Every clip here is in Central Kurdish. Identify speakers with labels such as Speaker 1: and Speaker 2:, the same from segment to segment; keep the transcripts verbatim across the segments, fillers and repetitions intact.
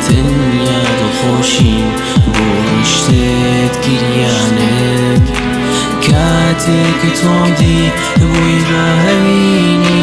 Speaker 1: تەنیا دڵخۆشین بۆ ڕشتت گریانم کاتێک کە تۆم دی بووی بە هەوینی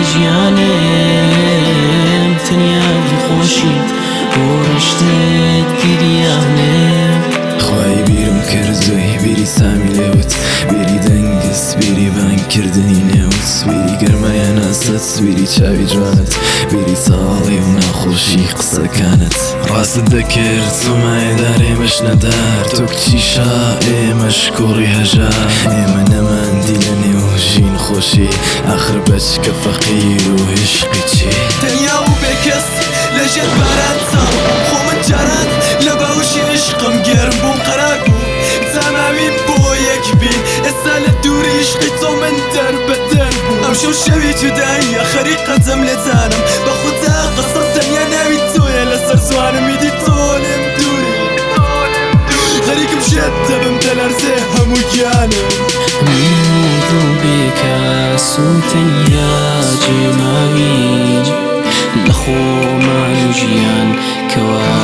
Speaker 1: ژیانم تەنیا دڵخۆشین بۆ ڕشتت گریانم
Speaker 2: خوای بیرم کرد زۆی بیری سامی لێوت بیری دەنگس بیری بانکردنی نێوت بیری گەرمایە ناست بیری چاوی جوانت بیری ساڵی و ناخۆشی قسەکانت ڕاست دەکرد زۆمایەدار ئێمەش نەدار تۆ کچیشا ئێمەش کوڕی هەژار ئێمە نەماندی لە نێو ژین خۆشی ئاخر بەچکە فەقیر و عشقی چی
Speaker 3: دنیا و بێکەس لەژێر باران چاو خۆ من جاران لە باوشی عشقم گێرم بووم قەرار بوو زاناویم بۆ یەک بین ئێستا لە دووری عشقی تۆ من دەربەدەر بوو ئەم شەو شەوی جوداییە خەریقە جەم لێ جانم بە خودا قەسەم تەنیا ناوی تۆیە لەسەر زوانم میدی تۆ لێم دووری خەریکم شێت دەبم دەلەرزێ هەموو گیانم
Speaker 1: من دڵ بێکەس و تەنیا جێماوین لە خۆمان و ژیان کەوا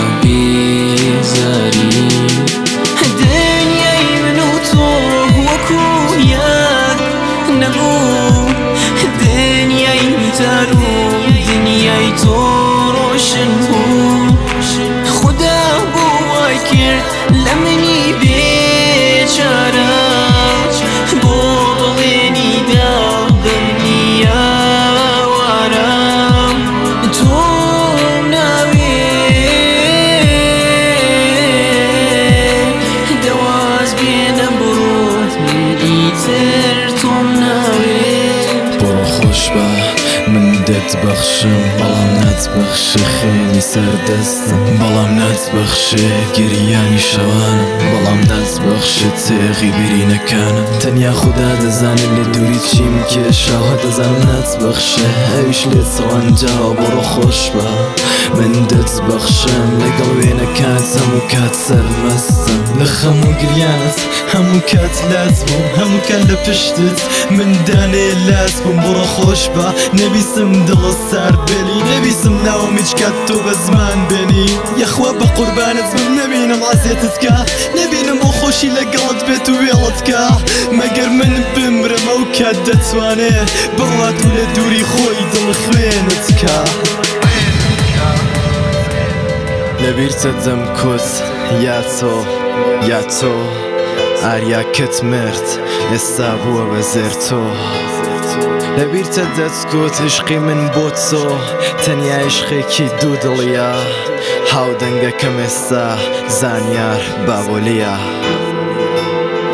Speaker 1: بێزارین دنیای من و تۆ وەکو یار نەبوو دنیای تار و دنیای تۆ ڕۆشن بوو خدا بۆ وای کرد لە منی بێچارە بۆ بڵێنی دا دڵنیاوارە تۆم ناوێ دەواز بێنە بڕۆت من ئیتر تۆم ناوێ
Speaker 2: بۆ خۆش بە من دەتبەخشم بەڵام ناتبەخشە خێنی سەردەستم بەڵام ناتبەخشێ گریانی شەوانم بەڵام ناتبەخشە تێغی بینەکانم تەنیا خوددا دەزانم لە دووری چیم کێشاوە دەزانم ناتبەخشە هەویش لێت سەڵەنجاوە بڕۆ خۆش بە من دەتبەخشم لەگەڵ وێنەکات هەموو کات سەرمەستم لە خەموو گریانت هەموو کات لات بووم هەموو کات لە پشتت من دانێ لات بووم بڕۆ خۆش بە نەبیسم دڵە سار بێنی نەبیسم ناوم هیچ کات تۆ بە زمان بێنی یەخوا بە قوربانت من نەبینم ئازیێتت کە نەبینم بۆ خۆشی لەگەڵت بێت و وێڵت کە مەگەر من بمرم ئەو کات دەتوانێ بڕات و لە دووری خۆی دڵ خوێنت کە لەبیرتە دەم کوت یا تۆ یا تۆ ئاریاکەت مرد ئێستا بووە بە زێر تۆ لەبیرتە دەستگوت عشقی من بۆ تۆ تەنیا عشقێکی دوو دڵیە هاودەنگەکەم ئێستا زانیار بابۆلیە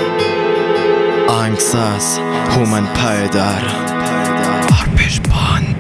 Speaker 2: ئاهەنگساز هومەن پایدار پێشبان